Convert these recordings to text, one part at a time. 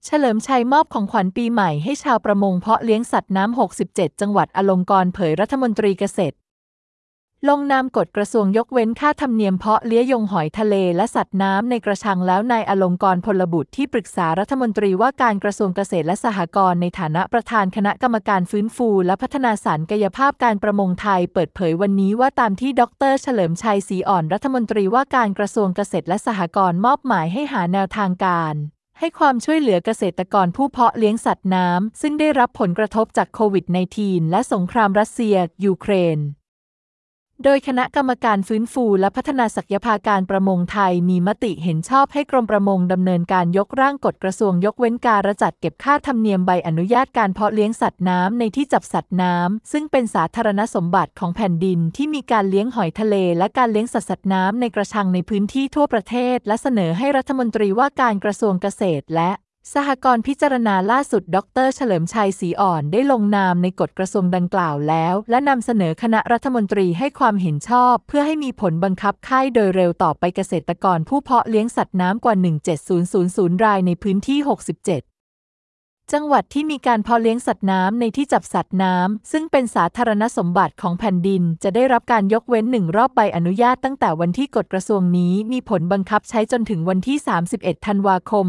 เฉลิมชัยมอบของขวัญปีใหม่ให้ชาวประมงเพาะเลี้ยงสัตว์น้ำ 67 จังหวัดอลงกรณ์เผยรัฐมนตรีเกษตรลงนามกฎกระทรวงยกเว้นค่าธรรมเนียมเพาะเลี้ยงหอยทะเลและสัตว์น้ำในกระชังแล้วนายอลงกรณ์พลบุตรที่ปรึกษารัฐมนตรีว่าการกระทรวงเกษตรและสหกรณ์ในฐานะประธานคณะกรรมการฟื้นฟูและพัฒนาศักยภาพการประมงไทยเปิดเผยวันนี้ว่าตามที่ดร.เฉลิมชัยศรีอ่อนรัฐมนตรีว่าการกระทรวงเกษตรและสหกรณ์มอบหมายให้หาแนวทางการให้ความช่วยเหลือเกษตรกรผู้เพาะเลี้ยงสัตว์น้ำซึ่งได้รับผลกระทบจากโควิด -19 และสงครามรัสเซียยูเครนโดยคณะกรรมการฟื้นฟูและพัฒนาศักยภาพการประมงไทยมีมติเห็นชอบให้กรมประมงดำเนินการยกร่างกฎกระทรวงยกเว้นการจัดเก็บค่าธรรมเนียมใบอนุญาตการเพาะเลี้ยงสัตว์น้ำในที่จับสัตว์น้ำซึ่งเป็นสาธารณสมบัติของแผ่นดินที่มีการเลี้ยงหอยทะเลและการเลี้ยงสัตว์น้ำในกระชังในพื้นที่ทั่วประเทศและเสนอให้รัฐมนตรีว่าการกระทรวงเกษตรและสหกรณ์พิจารณาล่าสุดดร.เฉลิมชัยศรีอ่อนได้ลงนามในกฎกระทรวงดังกล่าวแล้วและนำเสนอคณะรัฐมนตรีให้ความเห็นชอบเพื่อให้มีผลบังคับใช้โดยเร็วต่อไปเกษตรกรผู้เพาะเลี้ยงสัตว์น้ำกว่า 170,000 รายในพื้นที่ 67 จังหวัดที่มีการเพาะเลี้ยงสัตว์น้ำในที่จับสัตว์น้ำซึ่งเป็นสาธารณสมบัติของแผ่นดินจะได้รับการยกเว้น1รอบใบอนุญาตตั้งแต่วันที่กฎกระทรวงนี้มีผลบังคับใช้จนถึงวันที่ 31 ธันวาคม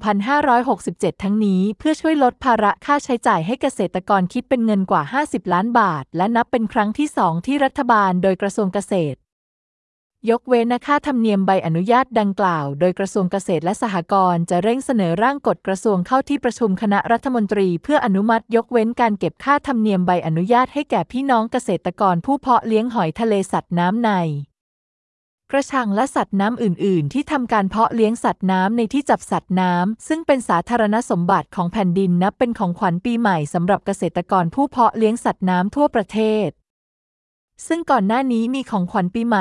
2567 ทั้งนี้เพื่อช่วยลดภาระค่าใช้จ่ายให้เกษตรกรคิดเป็นเงินกว่า 50 ล้านบาทและนับเป็นครั้งที่ 2 ที่รัฐบาลโดยกระทรวงเกษตรยกเว้นค่าธรรมเนียมใบอนุญาตดังกล่าวโดยกระทรวงเกษตรและสหกรณ์จะเร่งเสนอร่างกฎกระทรวงเข้าที่ประชุมคณะรัฐมนตรีเพื่ออนุมัติยกเว้นการเก็บค่าธรรมเนียมใบอนุญาตให้แก่พี่น้องเกษตรกรผู้เพาะเลี้ยงหอยทะเลสัตว์น้ำในกระชังและสัตว์น้ำอื่นๆที่ทำการเพาะเลี้ยงสัตว์น้ำในที่จับสัตว์น้ำซึ่งเป็นสาธารณสมบัติของแผ่นดินนับเป็นของขวัญปีใหม่สำหรับเกษตรกรผู้เพาะเลี้ยงสัตว์น้ำทั่วประเทศซึ่งก่อนหน้านี้มีของขวัญปีใหม่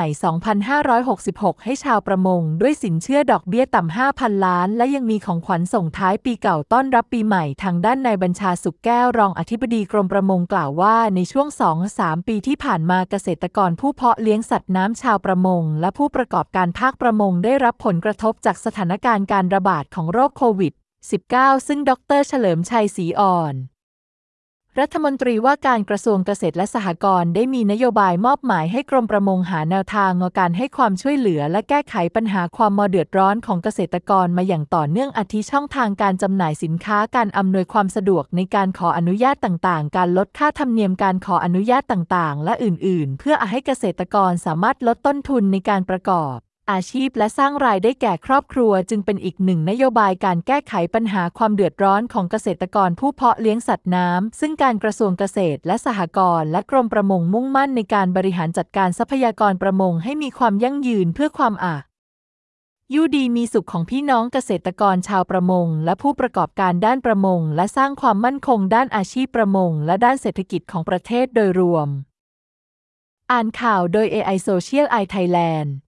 2566 ให้ชาวประมงด้วยสินเชื่อดอกเบี้ยต่ำ 5,000 ล้านและยังมีของขวัญส่งท้ายปีเก่าต้อนรับปีใหม่ทางด้านนายบัญชาสุขแก้วรองอธิบดีกรมประมงกล่าวว่าในช่วง 2-3 ปีที่ผ่านมาเกษตรกรผู้เพาะเลี้ยงสัตว์น้ำชาวประมงและผู้ประกอบการภาคประมงได้รับผลกระทบจากสถานการณ์การระบาดของโรคโควิด -19 ซึ่งดร.เฉลิมชัยศรีอ่อนรัฐมนตรีว่าการกระทรวงเกษตรและสหกรณ์ได้มีนโยบายมอบหมายให้กรมประมงหาแนวทางในการให้ความช่วยเหลือและแก้ไขปัญหาความเดือดร้อนของเกษตรกรมาอย่างต่อเนื่องอาทิช่องทางการจำหน่ายสินค้าการอำนวยความสะดวกในการขออนุญาตต่างๆการลดค่าธรรมเนียมการขออนุญาตต่างๆและอื่นๆเพื่อให้เกษตรกรสามารถลดต้นทุนในการประกอบอาชีพและสร้างรายได้แก่ครอบครัวจึงเป็นอีกหนึ่งนโยบายการแก้ไขปัญหาความเดือดร้อนของเกษตรกรผู้เพาะเลี้ยงสัตว์น้ำซึ่งการกระทรวงเกษตรและสหกรณ์และกรมประมงมุ่งมั่นในการบริหารจัดการทรัพยากรประมงให้มีความยั่งยืนเพื่อความอยู่ดีมีสุขของพี่น้องเกษตรกรชาวประมงและผู้ประกอบการด้านประมงและสร้างความมั่นคงด้านอาชีพประมงและด้านเศรษฐกิจของประเทศโดยรวมอ่านข่าวโดย AI Social Eye Thailand